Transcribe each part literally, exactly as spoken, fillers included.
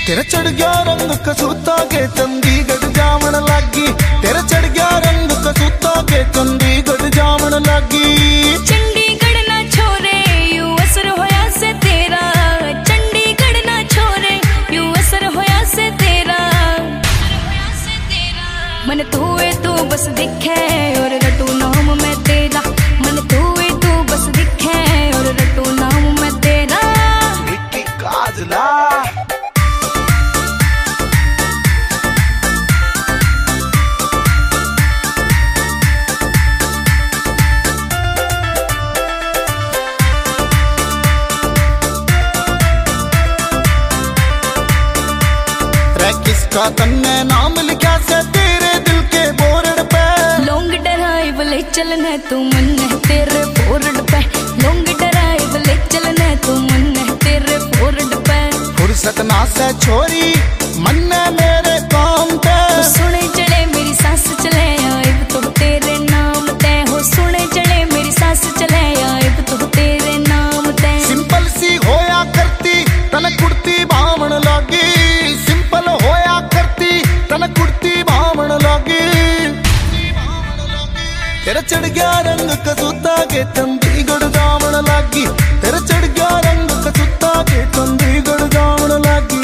तेरा चढ़ गया रंग कसूता के चंडीगढ़ जावन लागी। तेरा चढ़ गया रंग कसूता के चंडीगढ़ जावन लागी। चंडीगढ़ ना छोरे यू असर होया से तेरा। चंडीगढ़ ना छोरे यू असर होया से तेरा। मन तू है तू बस दिखे और रटू नाम मैं तेरा। मन तू है तू बस दिखे और रटू नाम मैं तेरा। विक्की काजला किसका तन्ने नाम लिखा से तेरे दिल के बोर्ड पे। लॉन्ग ड्राइव ले चलना तू मन है तेरे बोर्ड पे। लॉन्ग ड्राइव ले चलना तू मन है तेरे बोर्ड पे। फुर्सत ना से छोरी मन मेरे काम पे। सुने चले मेरी सास चले आइब तो तेरे नाम ते हो। सुने चले मेरी सास चले आइब तो तेरे नाम ते। सिंपल सी होया करती तन कुर्ती बावण लागी। सिंपल होया करती तन कुर्ती बावण लागी। तेरा चढ़ गया रंग कसूता के चंडीगढ़ जावन लागी। तेरा चढ़ गया रंग कसूता के चंडीगढ़ जावन लागी।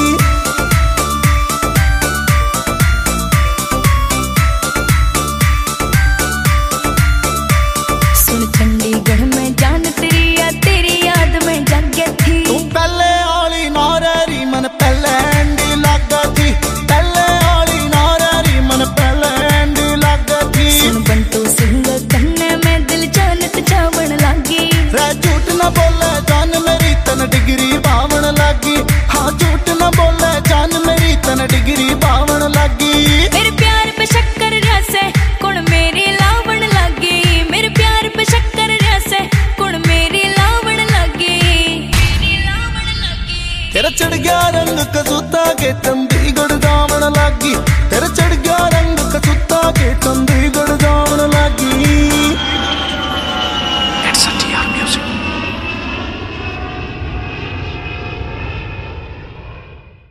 सुन चंडीगढ़ में जान तेरी या तेरी याद में जागे थी। तू पहले आली नारी मन पहले एंडी लागा थी। पहले आली नारी मन पहले एंडी लागा थी। सुन बंटू सिंह कन्ने में दिल जानत जावन लागी। रे झूठ न बोले जान मेरी तन डिग्री बावन लागी। हाँ झूठ न बोले जान मेरी तन डिग्री बावन लागी। मेरे प्यार पे शक्कर रसे कुण मेरी लावण लागी। मेरे प्यार पे शक्कर रसे कुण मेरी लावण लागी। तेरा चढ़ गया रंग कसूता के चंडी